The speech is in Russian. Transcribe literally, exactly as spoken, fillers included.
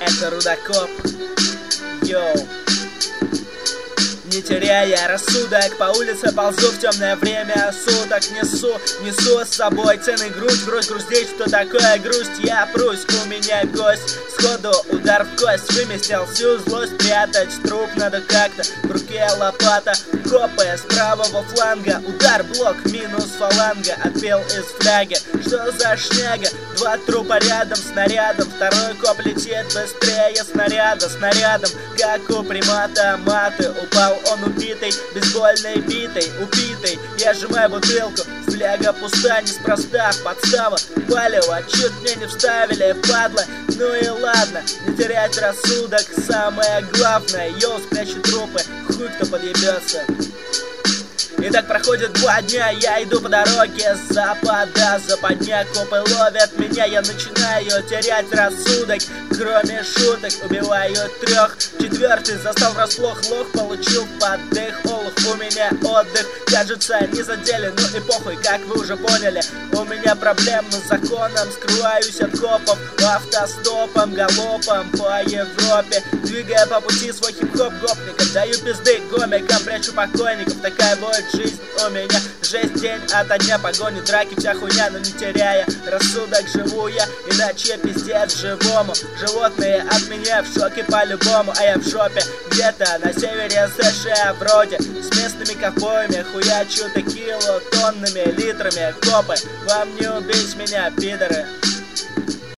это рудокоп. Йоу. Не теряя рассудок, по улице ползу в темное время суток. Несу, несу с собой ценный грусть, грусть грустить, что такое грусть? Я прусь, у меня гость, сходу удар в кость. Выместил всю злость, прятать труп надо как-то. В руке лопата, копая с правого фланга. Удар, блок, минус фаланга, отпел из фляги. Что за шняга? Два трупа рядом, снарядом. Второй коп летит быстрее снаряда, снарядом. Как у примата маты, упал он убитый, бейсбольной битой, убитый. Я сжимаю бутылку, фляга пуста, неспроста. Подстава, палево, чуть мне не вставили, падла. Ну и ладно, не терять рассудок, самое главное. Йоу, спрячу трупы, хуй кто подъебется. И так проходит два дня, я иду по дороге с запада, западня, копы ловят меня, я начинаю терять рассудок. Кроме шуток, убиваю трех, четвертый застал врасплох, лох, получил поддых, олух, у меня отдых, кажется, не задели, ну и похуй, как вы уже поняли, у меня проблемы с законом, скрываюсь от копов, автостопом, галопом по Европе, двигая по пути свой хип-хоп гопникам, даю пизды гомикам, прячу покойников, такая вот жизнь у меня, жесть день ото дня, погони, драки, вся хуйня, но не теряя рассудок, живу я, иначе пиздец живому. Животные от меня в шоке по-любому, а я в шопе где-то на севере США вроде. С местными ковбоями хуячу текилу тоннами, литрами, копы. Вам не убить меня, пидоры.